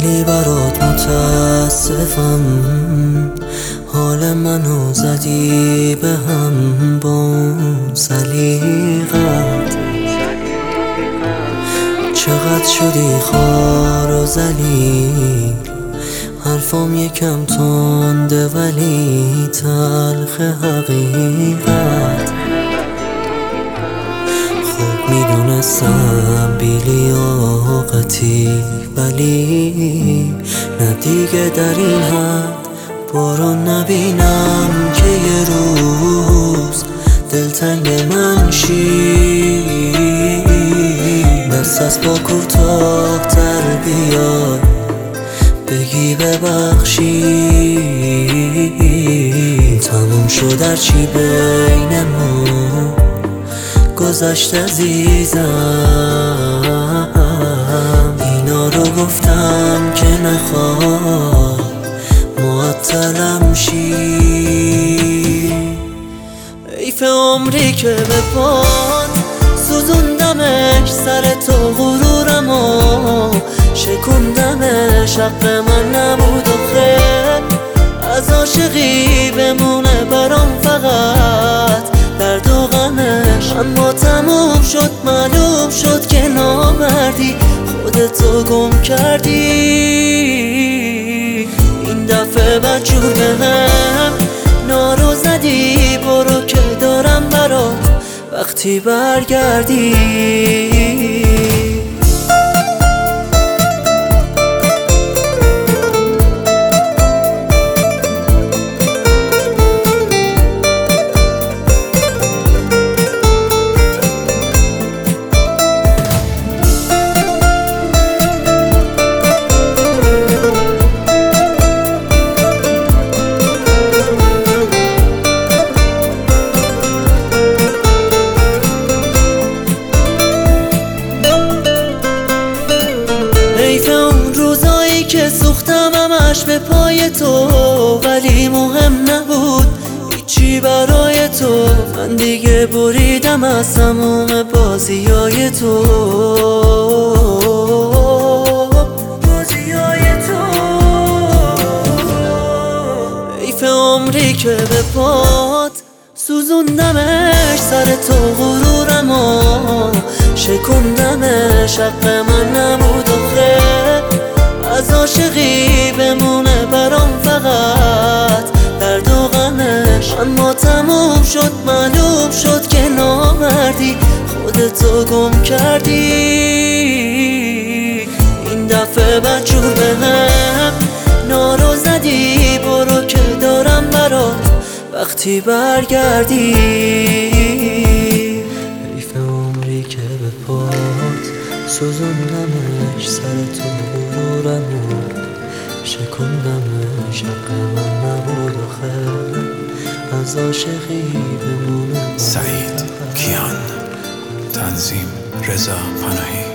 خیلی برات متاسفم، حال منو زدی به هم با اون سلیقت. چقدر شدی خوار و ذلیل، حرفام یکم تنده ولی تلخ حقیقت. خوب میدونستم بی لیاقتی، ولی نه دیگه در این حد برو نبینم که یه روز دلتنگ من شی. دست از پا کوتاه تر بیای بگی ببخشی. تموم شد هرچی بینمون گذشت عزیزم. اینا رو گفتم که نخواد معطلم شی. حیف عمری که به پات سوزوندمش، سر تو غرورمو شکوندمش. حق من نبود آخه از عاشقی بمونه برام فقط درد و غمش. اما تموم شد، معلوم شد که نامردی خودتو گم کردی. این دفعه بدجور بهم نارو زدی، برو که دارم برات وقتی برگردی. که سوختم همش به پای تو، ولی مهم نبود هیچی برای تو. من دیگه بریدم از تموم بازیای تو. حیف عمری که به پات سوزوندمش، سر تو غرورمو شکوندمش. حق من نبود آخه از عاشقی بمونه برام فقط درد و غمش. اما تموم شد، معلوم شد که نامردی خودتو گم کردی. این دفعه بدجور بهم نارو زدی، برو که دارم برات وقتی برگردی. حیف عمری که به پات سوزوندمش، سر تو غرورمو شکوندمش. حق من نبود آخه از عاشقی بمونه. سعید کیان، تنظیم رضا پناهی.